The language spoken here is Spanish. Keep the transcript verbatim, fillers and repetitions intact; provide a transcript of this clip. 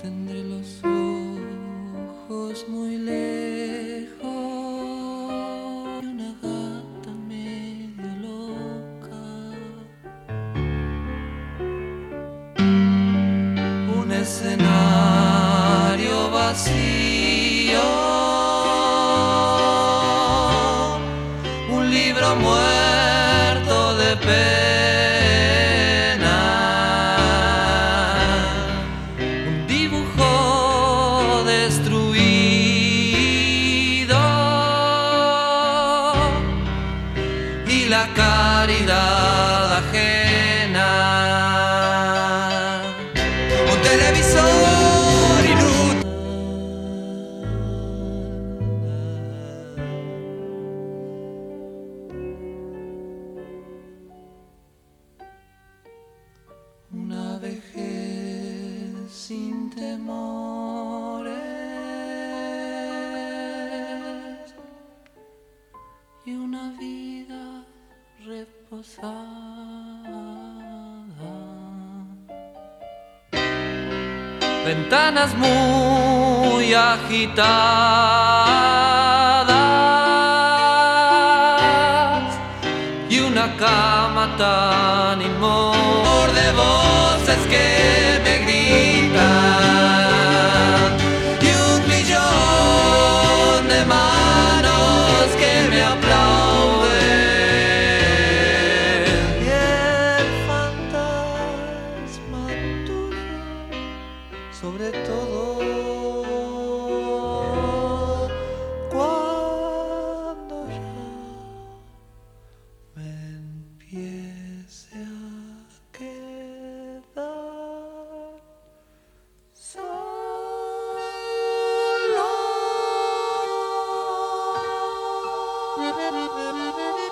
Tendré los ojos muy lejos y una gata medio loca, un escenario vacío, un libro muerto de pena. Y la caridad ajena, un televisor inútil, una vejez sin temores y una vida reposada, ventanas muy agitadas y una cama tan inmóvil de voces que me gritan y un millón de manos que me aplauden. Y el fantasma tuyo sobre todo cuando ya me empiece a quedar solo.